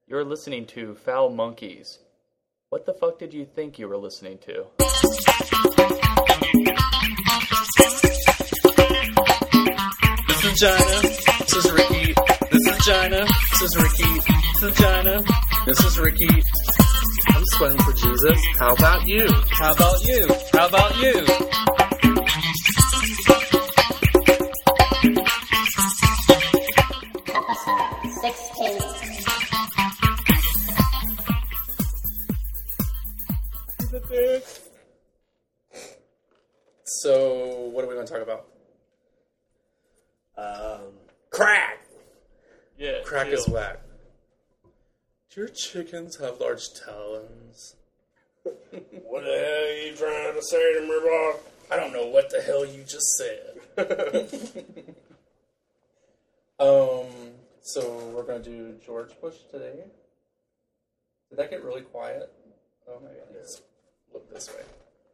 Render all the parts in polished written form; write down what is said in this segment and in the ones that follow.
You're listening to Foul Monkeys. What the fuck did you think you were listening to? This is Gina. This is Ricky. This is Gina. This is Ricky. This is Gina. This is Ricky. I'm sweating for Jesus. How about you? How about you? How about you? Episode 16. So, what do we want to talk about? Crack. Yeah. Crack is whack. Do your chickens have large talons? What the hell are you trying to say to me, boy? I don't know what the hell you just said. So we're going to do George Bush today. Did that get really quiet? Oh my god, let's look this way.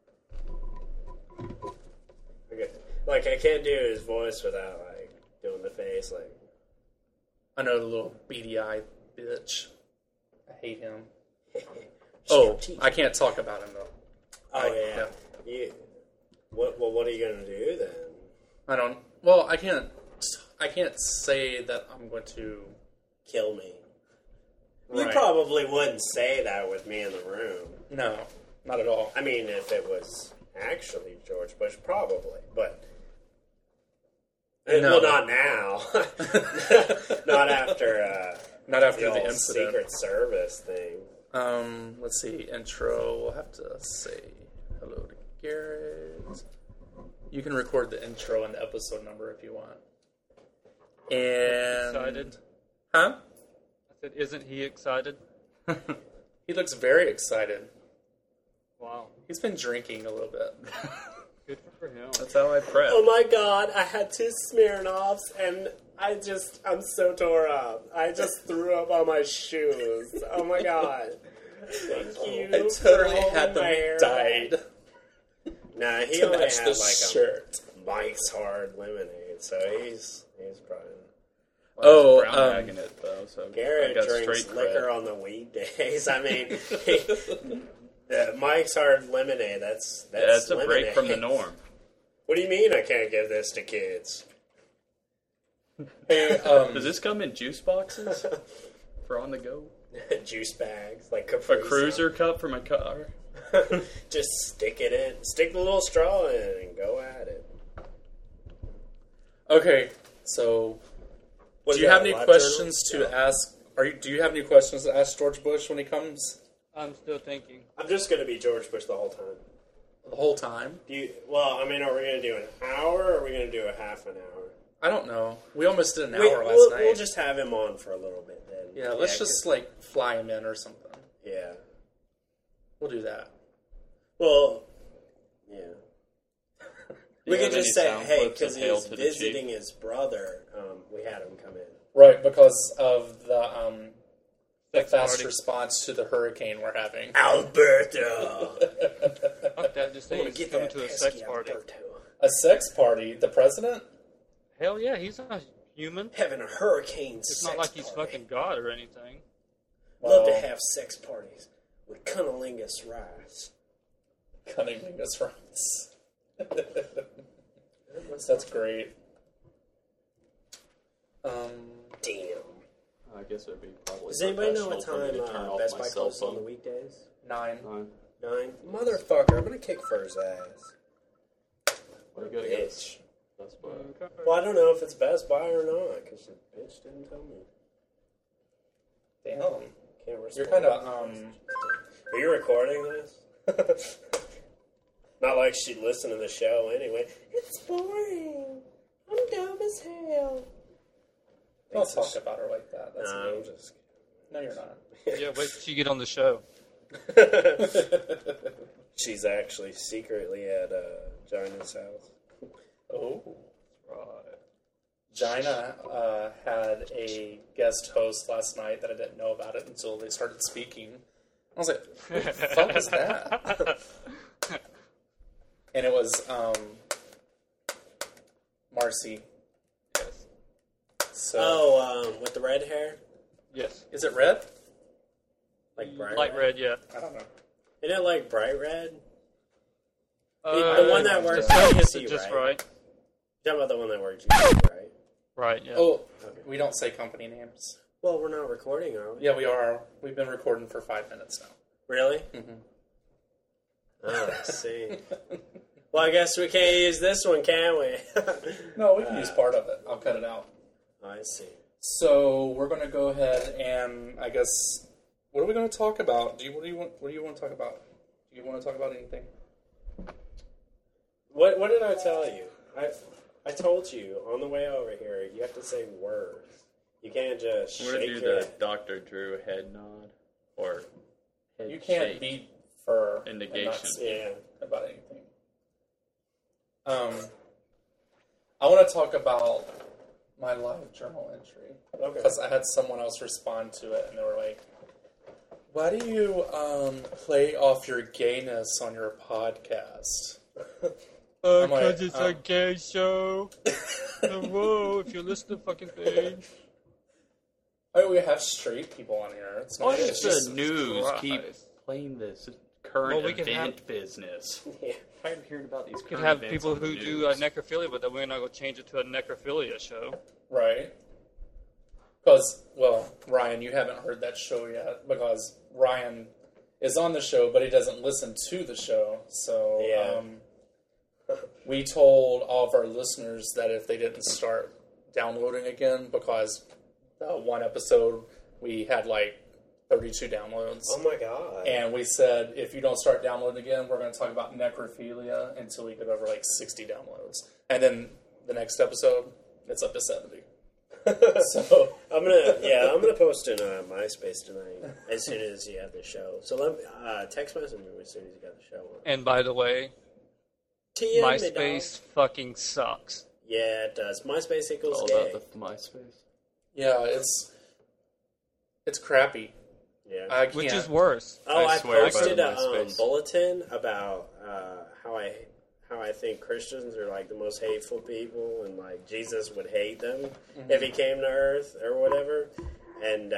Okay. Like, I can't do his voice without, like, doing the face, like... I know the little beady-eyed bitch. I hate him. I can't talk about him, though. Oh, yeah. What are you going to do, then? I can't say that I'm going to... Kill me. You Right. probably wouldn't say that with me in the room. No, not at all. I mean, if it was actually George Bush, probably, but... No. Well, not now. Not after Not after the whole incident. Secret Service thing. Let's see. Intro. We'll have to say hello to Garrett. You can record the intro and the episode number if you want. And Excited? Huh? I said, isn't he excited? He looks very excited. Wow. He's been drinking a little bit. Good for him. That's how I prep. Oh my god, I had 2 Smirnoffs and I'm so tore up. I just threw up on my shoes. Oh my god. Thank you. I for totally holding had my them hair dyed Nah, he to only match had the like shirt. a Mike's Hard Lemonade, so he's probably... Oh, brown bagging it though. So I Garrett got drinks straight liquor cred. on the weekdays. I mean, Mike's Hard Lemonade, that's Yeah, it's a break lemonade. from the norm. What do you mean I can't give this to kids? Hey, Does this come in juice boxes for on the go? Juice bags, like A Capri cruiser cup for my car. Sun. Just stick it in. Stick the little straw in and go at it. okay, so What do is you that, have any Live questions Journal? to ask? Do you have any questions to ask George Bush when he comes I'm still thinking. I'm just going to be George Bush the whole time. the whole time? Are we going to do an hour or are we going to do a half an hour? I don't know. We almost did an hour last we'll, night. we'll just have him on for a little bit then. Yeah, let's just like fly him in or something. Yeah. We'll do that. Well, yeah. Do We you could have just any say, sound hey, clips because of Hail he's to the Chief? visiting his brother, we had him come in. Right, because of the fast party. response to the hurricane we're having. Alberto! Fuck that, just I say want to he's get coming that to a pesky sex party. Alberto. A sex party? The president? Hell yeah, he's not human. Having a hurricane It's sex not like he's party. fucking God or anything. Love to Well, have sex parties with cunnilingus rice. Cunnilingus rice. That's great. Damn. I guess it would be probably. Does anybody know what professional time for me to turn off Best my Buy cell closes on the phone. weekdays? 9. 9? Motherfucker, I'm gonna kick Fur's ass. What a good Bitch. guess. That's what. Well, I don't know if it's Best Buy or not, because the bitch didn't tell me. Damn. Can't respond. You're kind of, Are you recording this? Not like she'd listen to the show anyway. It's boring. I'm dumb as hell. don't talk about her like that. That's No, mean. I'm just No, you're not. Yeah, wait till you get on the show. She's actually secretly at Gina's house. Oh. Right. Gina had a guest host last night that I didn't know about it until they started speaking. I was like, what the fuck is that? And it was Marcy. Yes. So Oh, with the red hair? Yes. is it red? Like bright Light red, yeah. I don't know. Isn't it like bright red? Uh, The one that works just at gets GC, it just right? right. You're talking about the one that works at GC, right? Right, yeah. Oh, we don't say company names. Well, we're not recording, are we? Yeah, we are. We've been recording for 5 minutes now. Really? Mm-hmm. Oh, I see. Well, I guess we can't use this one, can we? No, we can use part of it. I'll cut it out. I see. So we're going to go ahead and I guess what are we going to talk about? What do you want to talk about? Do you want to talk about anything? What did I tell you? I told you on the way over here. You have to say words. You can't just We're going shake to do your the Dr. Drew head nod. Or head You can't shake. be for In and not negation. speak Yeah. about anything. I want to talk about my live journal entry Okay. because I had someone else respond to it and they were like, "Why do you play off your gayness on your podcast?" I'm like, Because it's a gay show. Whoa, if you listen to the fucking thing. Oh, we have straight people on here. It's not. Why It's does just the news Christ. keep playing this current Well, we can event business? Yeah. I'm hearing about these You current could have events people on the who news. do necrophilia, but then we're not going to change it to a necrophilia show. right. Because, well, Ryan, you haven't heard that show yet because Ryan is on the show, but he doesn't listen to the show. So, Yeah. we told all of our listeners that if they didn't start downloading again, because one episode we had like 32 downloads. Oh my god. And we said, if you don't start downloading again, we're going to talk about necrophilia until we get over like 60 downloads. And then the next episode, it's up to 70. So I'm gonna post in MySpace tonight as soon as you have the show. So let me text message me as soon as you got the show on. And by the way, TM, MySpace fucking sucks. Yeah, it does. MySpace equals All gay. about the MySpace. yeah, it's crappy. Yeah. I can't. Which is worse. Oh, I I swear by posted the a MySpace. bulletin about how I think Christians are like the most hateful people, and like Jesus would hate them if he came to Earth or whatever. And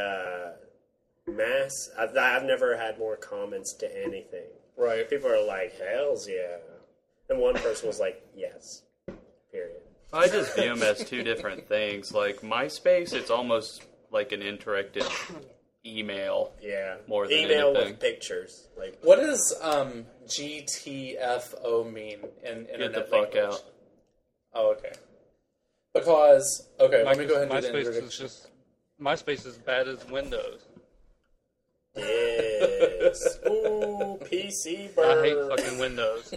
I've never had more comments to anything. right. People are like, "Hell's yeah," and one person was like, "Yes." Period. I just view them as two different things. Like MySpace, it's almost like an interactive email. Yeah. More than email anything. with pictures. Like, What does GTFO mean in internet Get the fuck language? out. Oh, okay. Because let me go ahead and do the MySpace introduction. is just MySpace is bad as Windows. yes. Ooh, PC burn. I hate fucking Windows.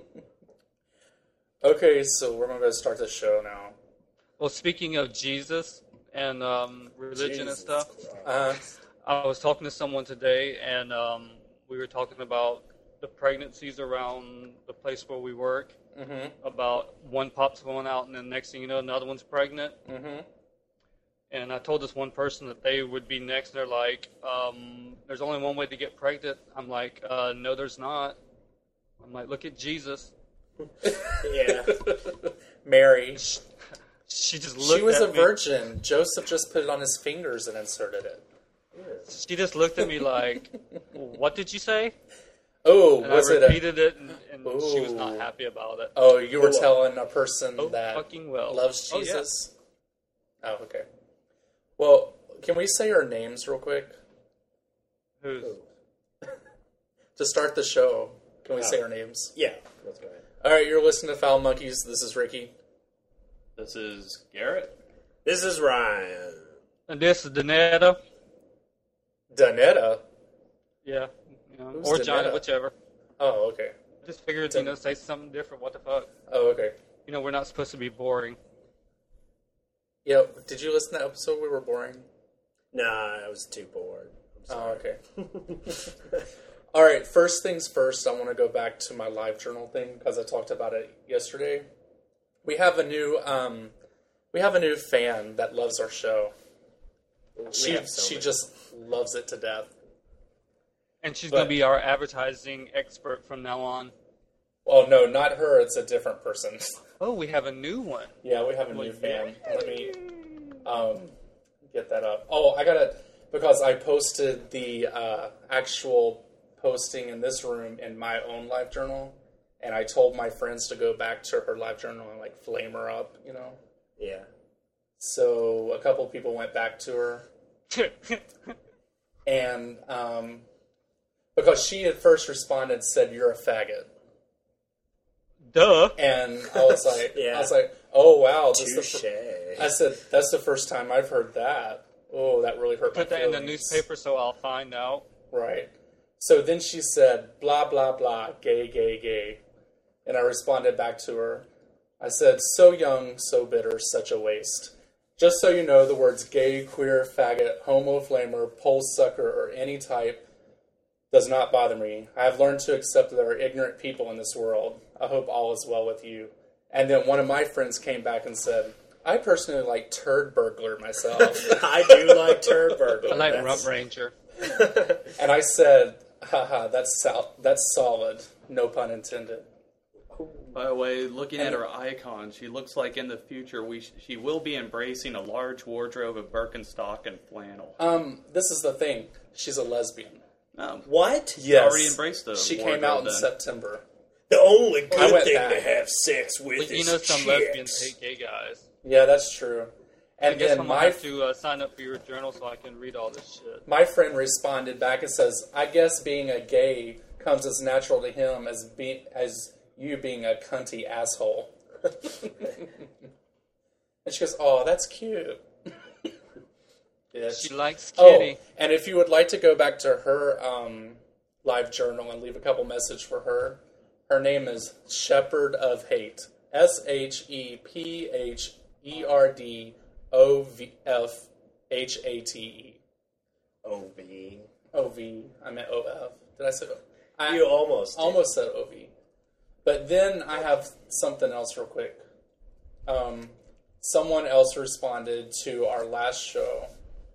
Okay, so we're going to start the show now. Well, speaking of Jesus and religion and Jesus stuff, Christ. I was talking to someone today, and we were talking about the pregnancies around the place where we work. Mm-hmm. About one pop's going out, and then next thing you know, another one's pregnant. Mm-hmm. And I told this one person that they would be next. And they're like, "There's only one way to get pregnant." I'm like, "No, there's not." I'm like, "Look at Jesus." Yeah. Mary. She just looked. She was at a me. virgin. Joseph just put it on his fingers and inserted it. She just looked at me like, "What did you say?" Oh, And was I it a... repeated it, and she was Ooh. not happy about it. Oh, you were Oh, telling a person Oh, that fucking well. loves Oh, yeah. Jesus? Oh, okay. Well, can we say our names real quick? Who's? To start the show, can we say our names? Yeah. Let's go ahead. All right, you're listening to Foul Monkeys. This is Ricky. This is Garrett. This is Ryan. And this is Danetta. Danetta. Yeah. Who's Or Johnny, Danetta? whichever. Oh, okay. Just figured, say something different. What the fuck? Oh, okay. We're not supposed to be boring. Yeah, did you listen to that episode? We were boring. Nah, I was too bored. I'm Oh, sorry. okay. All right, first things first, I want to go back to my live journal thing because I talked about it yesterday. We have a new fan that loves our show. We She have so many. just loves it to death. And she's But- going to be our advertising expert from now on. Oh no, not her. It's a different person. Oh, we have a new one. Yeah, we have a new Well, fan. yeah. Let me get that up. Oh, I gotta. because I posted the actual posting in this room in my own live journal, and I told my friends to go back to her live journal and like flame her up, you know. Yeah. So a couple people went back to her, and because she had first responded, said, "You're a faggot." Duh. And I was like, Yeah. "Oh wow!" Touche. I said, "That's the first time I've heard that." Oh, that really hurt my Put that in feelings. the newspaper so I'll find out. Right. So then she said, "Blah blah blah, gay, gay, gay," and I responded back to her. I said, "So young, so bitter, such a waste. Just so you know, the words gay, queer, faggot, homo, flamer, pole sucker, or any type does not bother me. I have learned to accept that there are ignorant people in this world. I hope all is well with you." And then one of my friends came back and said, "I personally like turd burglar myself." I do like turd burglar. I like That's- Rump Ranger. And I said, "Haha, that's solid. No pun intended." By the way, looking at her icon, she looks like in the future she will be embracing a large wardrobe of Birkenstock and flannel. This is the thing. She's a lesbian. What? Yes. Already embraced the She wardrobe came out in then. September. The only I good went thing back. to have sex with But is you know some chicks. lesbians hate gay guys. Yeah, that's true. I And guess then I'm going to have to sign up for your journal so I can read all this shit. my friend responded back and says, "I guess being a gay comes as natural to him as you being a cunty asshole." And she goes, "Oh, that's cute." Bitch. She likes Oh, kitty. and if you would like to go back to her live journal and leave a couple message for her, her name is Shepherd of Hate. SHEPHERDOFHATE. O-V. OV. I meant OF. Did I say I You almost did. almost said OV. But then I have something else real quick. Someone else responded to our last show,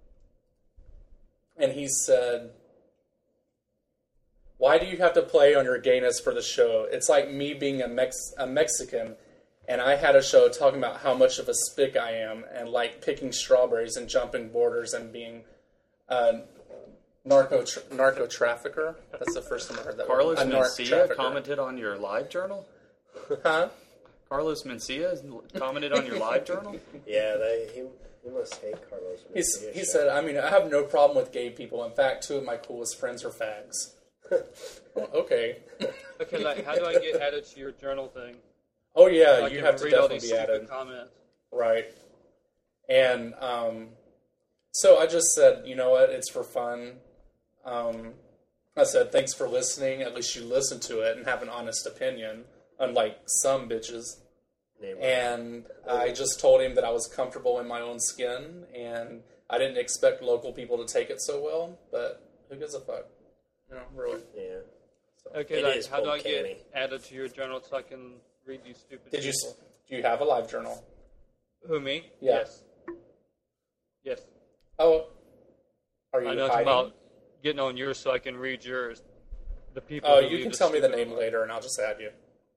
and he said, "Why do you have to play on your gayness for the show? It's like me being a Mexican, and I had a show talking about how much of a spick I am, and like picking strawberries and jumping borders and being a narco trafficker." That's the first time I heard that word. Carlos A narc Mencia trafficker. commented on your live journal? Huh? Carlos Mencia commented on your live journal? Yeah, he must hate Carlos. He Mencia. said, "I mean, I have no problem with gay people. In fact, two of my coolest friends are fags." Well, okay. Okay, like, how do I get added to your journal thing? Oh yeah, So I you can have to read all definitely these be stupid added. comments. Right. And so I just said, you know what, it's for fun. I said, thanks for listening. At least you listen to it and have an honest opinion, unlike some bitches. Name And I just told him that I was comfortable in my own skin, and I didn't expect local people to take it so well, but who gives a fuck? You know, really. Yeah. Okay, It like, is how do I Volcani. get added to your journal so I can read these stupid Do people? you have a live journal? Who, me? Yeah. Yes. Yes. Oh, are you I know it's hiding? about getting on yours so I can read yours. The people. Oh, who you leave can the tell me the stupid name remarks. later, and I'll just add you.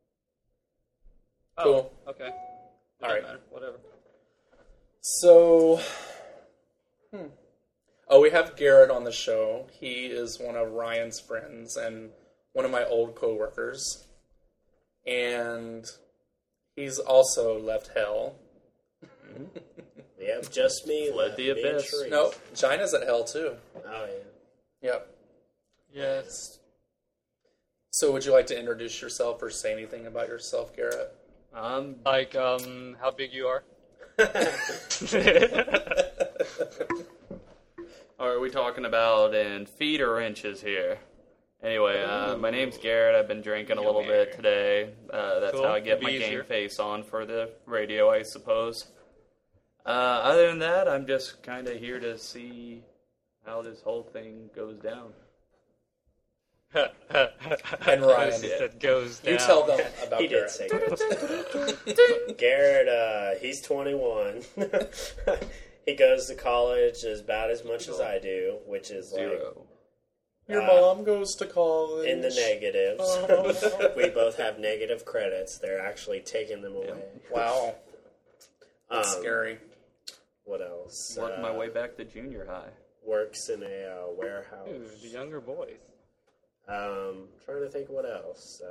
Oh, Cool. okay. It All doesn't right. matter. Whatever. So, oh, we have Garrett on the show. He is one of Ryan's friends and one of my old coworkers, and he's also left hell. Yep, just me. Fled left the me and abyss. Sharice. No, China's at hell too. Oh, yeah. Yep. Yes. So, would you like to introduce yourself or say anything about yourself, Garrett? Like, how big you are? Or are we talking about in feet or inches here? Anyway, my name's Garrett. I've been drinking a little bit today. That's Cool. how I get Be my easier. game face on for the radio, I suppose. Other than that, I'm just kind of here to see how this whole thing goes down. And Ryan, That goes down. you tell them about He did Garrett. say that. Garrett, he's 21. He goes to college about as much as I do, which is like Zero. Your mom goes to college. in the negatives. Oh. We both have negative credits. They're actually taking them away. Wow, that's Um, scary. What else? Worked my way back to junior high. works in a warehouse. Ooh, the younger boys. Trying to think what else.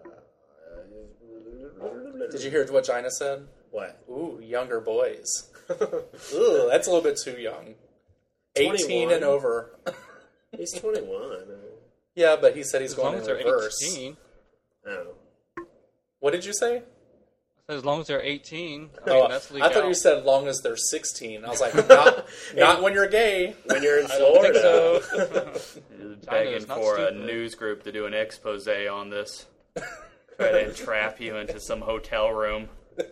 Did you hear what Gina said? What? Ooh, younger boys. Ooh, that's a little bit too young. 18 21. and over. He's 21. Yeah, but he said he's As long going as in they're reverse. 18. Oh. What did you say? As long as they're 18, I Oh, mean, that's legal. I thought you said long as they're 16. I was like, not when you're gay. When you're in I don't think Florida. so. Begging is not for a stupid. news group to do an expose on this. Try to entrap you into some hotel room.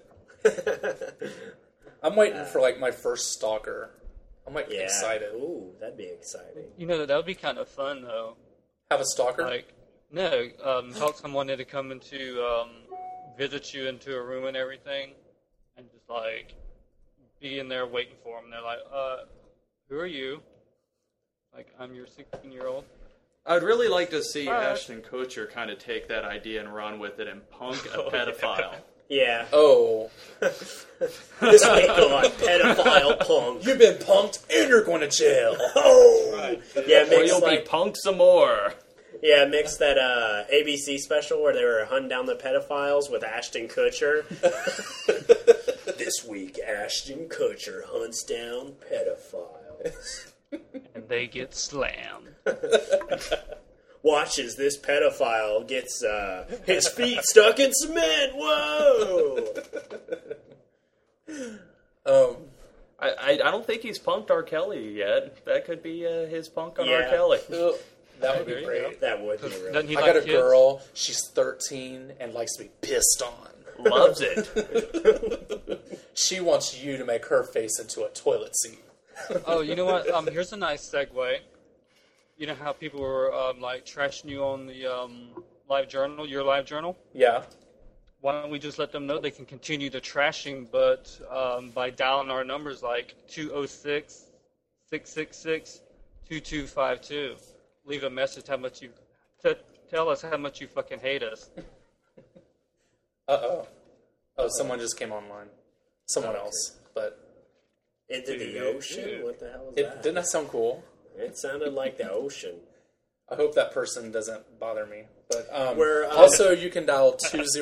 I'm waiting for like my first stalker. I'm like Yeah. excited. Ooh, that'd be exciting. You know, that would be kind of fun, though. Have a stalker? Like, no, talk someone into coming to visit you into a room and everything, and just like be in there waiting for them. They're like, "Who are you?" Like, "I'm your 16-year-old." I'd really like to see Alright. Ashton Kutcher kind of take that idea and run with it and punk a pedophile. Yeah. Oh. This week on Pedophile Punk. You've been punked and you're going to jail. Oh! Right. Yeah, Or mix you'll like, be punked some more. yeah, mix that ABC special where they were hunting down the pedophiles with Ashton Kutcher. This week, Ashton Kutcher hunts down pedophiles. And they get slammed. Watches this pedophile gets his feet stuck in cement. Whoa! I don't think he's punked R. Kelly yet. That could be his punk on R. Yeah. Kelly. That would There be you great. That would be Doesn't really. he I like got a kids? girl. She's 13 and likes to be pissed on. Loves it. She wants you to make her face into a toilet seat. Oh, you know what? Here's a nice segue. You know how people were like trashing you on the live journal, your live journal? Yeah. Why don't we just let them know they can continue the trashing, but by dialing our numbers like 206-666-2252. Leave a message how much you tell us how much you fucking hate us. Uh-oh. Oh, someone just came online. Someone else. But Into the ocean? What the hell is that? didn't that sound cool? It sounded like the ocean. I hope that person doesn't bother me. But We're, also, you can dial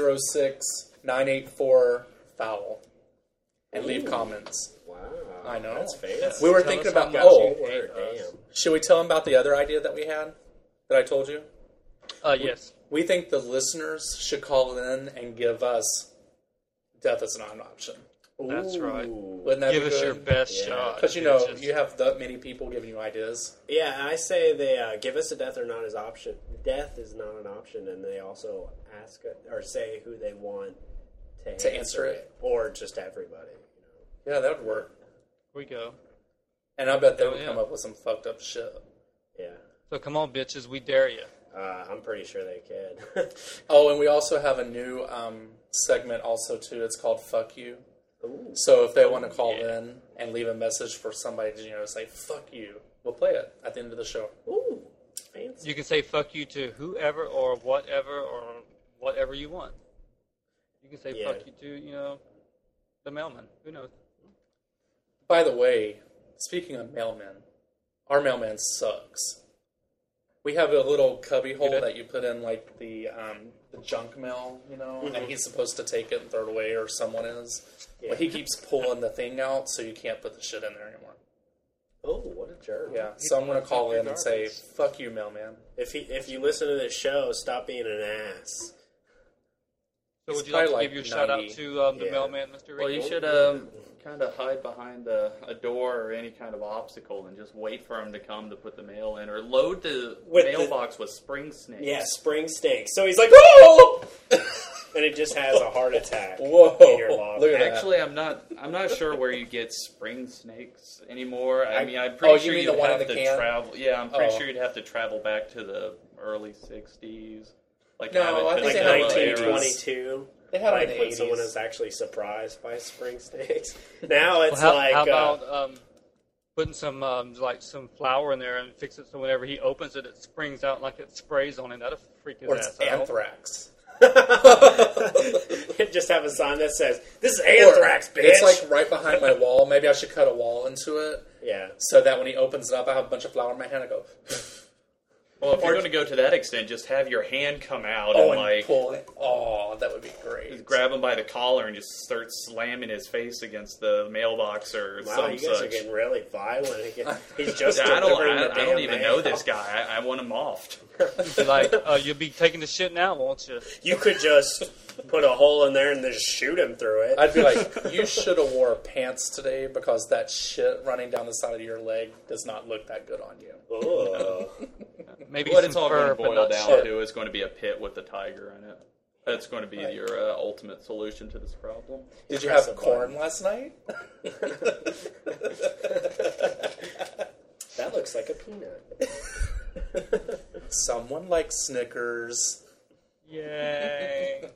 206-984-FOUL and leave comments. Wow. I know. That's fancy. We were Tell thinking us how about... much Oh, you hate Word, us. damn. should we tell them about the other idea that we had? That I told you? Yes. We think the listeners should call in and give us death is not an option. That's right. Ooh. Wouldn't that Give be us good? your best Yeah. shot. Because, you know, bitches. you have that many people giving you ideas. Yeah, I say they give us a death or not as option. Death is not an option, and they also ask or say who they want to answer it. or just everybody. Yeah, that would work. Here we go. And I bet they Oh, would yeah. come up with some fucked up shit. Yeah, So come on, bitches, we dare you. I'm pretty sure they can. Oh, and we also have a new segment also, too. It's called Fuck You. Ooh. So if they want to call Yeah. in and leave a message for somebody to, say, fuck you, we'll play it at the end of the show. Ooh, fancy. You can say fuck you to whoever or whatever you want. You can say Yeah. fuck you to, the mailman. Who knows? By the way, speaking of mailmen, our mailman sucks. We have a little cubby hole do? that you put in, like, the junk mail, and he's supposed to take it and throw it away, or someone is. Yeah. But he keeps pulling the thing out, so you can't put the shit in there anymore. Oh, what a jerk. Yeah, so I'm going to call Fuck in you, and say, garbage. fuck you, mailman. If you listen to this show, stop being an ass. So He's would you like to probably give your like shout out 90. to the Yeah. mailman, Mr. Ricky? Well, you should kind of hide behind a door or any kind of obstacle and just wait for him to come to put the mail in, or load the With the- mailbox with spring snakes. Yeah, spring stinks. So he's like, oh! And it just has a heart attack. Whoa, in your log. look at that. Actually, I'm not sure where you get spring snakes anymore. I mean, I'm Oh, pretty you sure mean you'd the one in have the to can? travel. Yeah, I'm pretty Oh. sure you'd have to travel back to the early '60s. Like No, Abbott I think Like they had Costello it in era. 1922. They had Like it in when the someone 80s. is actually surprised by spring stinks. Now it's Well, like how about putting some some flour in there and fix it so whenever he opens it, it springs out like it sprays on him. That'll freak his Or it's ass out. anthrax. Just have a sign that says, "This is anthrax, bitch." It's like right behind my wall. Maybe I should cut a wall into it yeah. so that when he opens it up, I have a bunch of flour in my hand. I go, Well, if you're going to go to that extent, just have your hand come out oh, and and like pull it. Oh, that would be great. grab him by the collar and just start slamming his face against the mailbox or Wow, some you guys such. are getting really violent again. He's just I delivering the don't damn even mail. know this guy. I want him offed. Be like, you'll be taking the shit now, won't you? You could just put a hole in there and just shoot him through it. I'd be like, you should have wore pants today because that shit running down the side of your leg does not look that good on you. Ugh. Maybe What some it's all fur, going to but boil not down shit. to is going to be a pit with a tiger in it. That's going to be your ultimate solution to this problem. Did you Press have a corn last night? That looks like a peanut. Someone likes Snickers. Yay.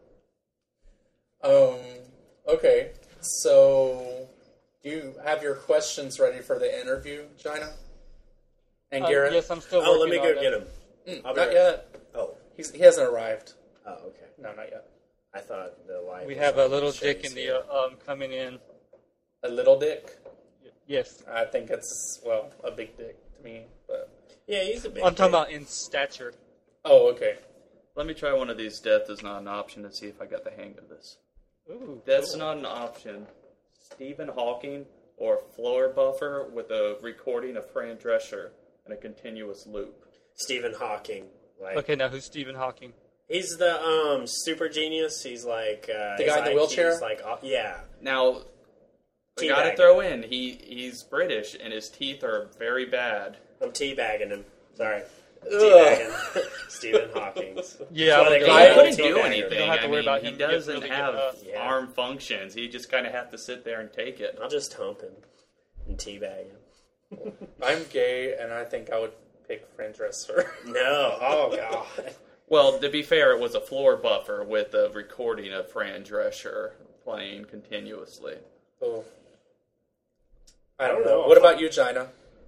Okay. So, do you have your questions ready for the interview, Gina? And Garrett? Yes, I'm still Oh, working let me on go it. get him. I'll be Not right- yet. Oh, He hasn't arrived. oh, okay. No, not yet. I thought the light. We was have a on. little Shit, dick in he's the coming in. A little dick? Yes. I think it's, well, a big dick to me. But Yeah, he's a big. I'm talking dick. about in stature. oh, okay. Let me try one of these. Death is not an option to see if I got the hang of this. Ooh, Death's cool. not an option. Stephen Hawking or floor buffer with a recording of Fran Drescher in a continuous loop. Stephen Hawking. Like Okay, now who's Stephen Hawking? he's the super genius. He's like The his guy in the IQ 's wheelchair? Like yeah, Now, I got to Teabagging. throw in he's British and his teeth are very bad. I'm teabagging him. Sorry, teabagging Stephen Hawking's. Yeah, That's why I they would call go- He him couldn't teabagger. do anything. You don't have to I worry mean, about he him getting doesn't really good have enough. Yeah. arm functions. He just kind of have to sit there and take it. I'll just hump him and teabag him. I'm gay, and I think I would pick Fran Dresser. No, oh god. Well, to be fair, it was a floor buffer with a recording of Fran Drescher playing continuously. Oh. I don't I don't know. know. What about you, Gina?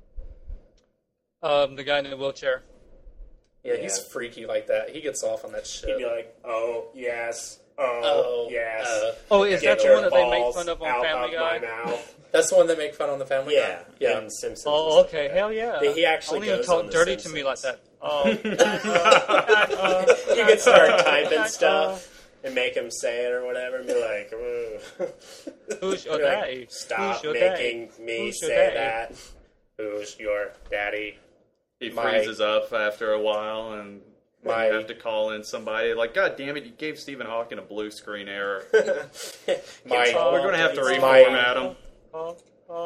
The guy in the wheelchair. Yeah, Yeah. he's freaky like that. He gets off on that shit. He'd be like, oh yes, oh yes. Oh, is Get that the your one that they make balls fun of on out Family of Guy? my mouth. That's the one that make fun on the Family Yeah, Guy? Yeah. and Simpsons. Oh, and stuff okay. like Hell yeah. that. He actually I don't even goes talk on The dirty to me like Simpsons. that. You could start typing stuff and make him say it or whatever, and be like, "Ooh." Who's your Be like, daddy? Stop Who's your making daddy? me Who's your say daddy? that. Who's your daddy? He My- freezes up after a while, and My- you have to call in somebody. Like, God damn it, you gave Stephen Hawking a blue screen error. My- We're going to have to My- reformat him. Oh.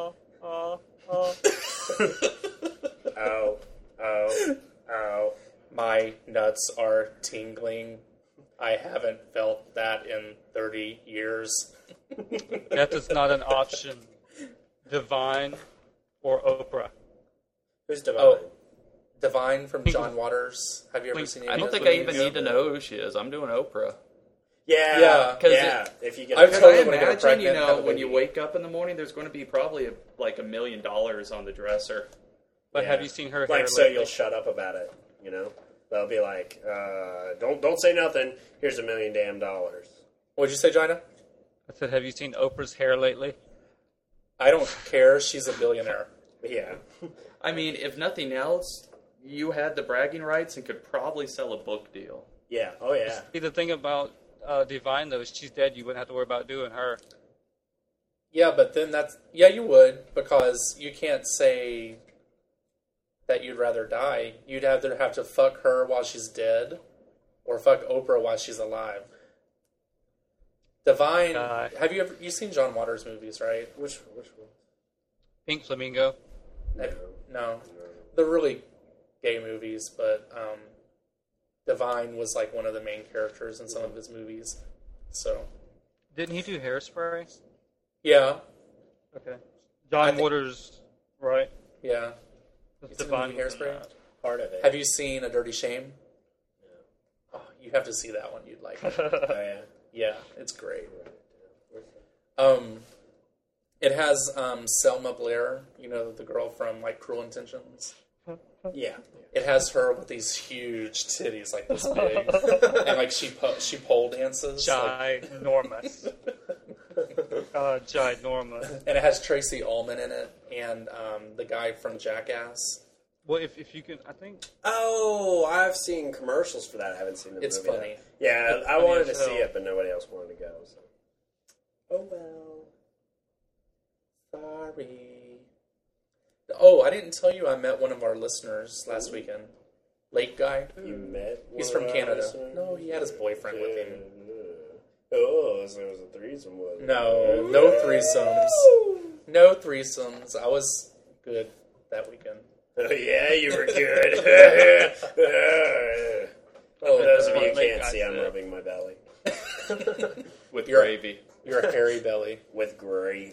Oh, oh, oh. My nuts are tingling. I haven't felt that in 30 years. Death is not an option. Divine or Oprah. Who's Divine? Oh, Divine from John Waters. Have you ever Blink. seen I any don't of think his I even movies? need to know who she is. I'm doing Oprah. Yeah, Yeah, 'cause yeah. If you get, I've Because totally I wanna get imagine, pregnant, have a when you baby. wake up in the morning, there's going to be probably like $1 million on the dresser. But Yeah. have you seen her hair like, so lately? you'll shut up about it. You know, they'll be like, don't say nothing. Here's $1 million damn dollars. What'd you say, Gina? I said, have you seen Oprah's hair lately? I don't care. She's a billionaire. Yeah. I mean, if nothing else, you had the bragging rights and could probably sell a book deal. Yeah. Oh yeah. See, the thing about Divine, though, is she's dead. You wouldn't have to worry about doing her. Yeah, but then yeah, you would, because you can't say that you'd rather die. You'd either have to fuck her while she's dead or fuck Oprah while she's alive. Divine, have you seen John Waters movies, right? Which one? Pink Flamingo. No. They're really gay movies, but Divine was like one of the main characters in some of his movies. So, Didn't he do Hairspray? yeah, Okay. I John think- Waters, right? yeah. That's seen the Divine movie was in Hairspray? that. Part of it. Have you seen A Dirty Shame? Oh, you have to see that one. You'd like it. Oh yeah. Yeah, it's great. It has Selma Blair, you know, the girl from like Cruel Intentions. Yeah. It has her with these huge titties, like this big, and like she pole dances. Ginormous. Ginormous. And it has Tracy Ullman in it, and the guy from Jackass. Well, if you can, I think. Oh, I've seen commercials for that. I haven't seen the It's movie funny. yet. Yeah, I wanted to see it, but nobody else wanted to go. So. Oh well. Sorry. Oh, I didn't tell you I met one of our listeners last weekend. Lake guy. You met? He's one from of our Canada. listeners? No, he had his boyfriend with him. Oh, so it was a threesome with No threesomes. No threesomes. I was good that weekend. Oh, yeah, you were good. Oh, For those of you who Like can't I see, I'm said. rubbing my belly. With You're- gravy. You're a hairy belly. With gravy.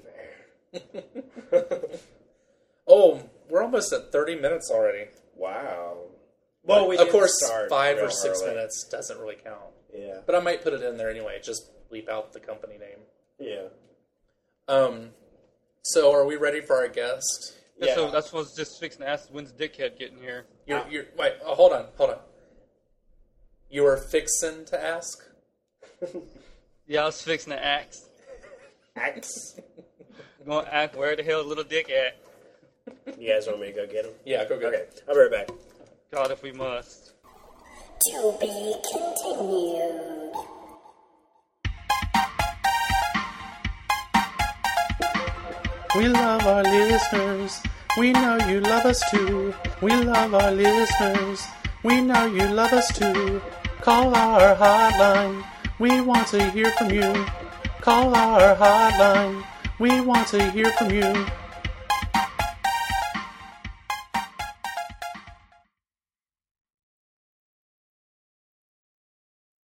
Oh, we're almost at 30 minutes already. Wow. Well, we Of did course, start 5 real or 6 early. minutes doesn't really count. Yeah. But I might put it in there anyway. Just bleep out the company name. Yeah. So are we ready for our guest? Yeah. So that's what I was just fixing to ask. When's Dickhead getting here? Wait, hold on. You were fixing to ask? Yeah, I was fixing to ask. Axe. Going to ask where the hell little Dick at? You guys want me to go get him? Yeah, go get Okay, it. I'll be right back. God, if we must. To be continued. We love our listeners. We know you love us too. We love our listeners. We know you love us too. Call our hotline. We want to hear from you. Call our hotline. We want to hear from you.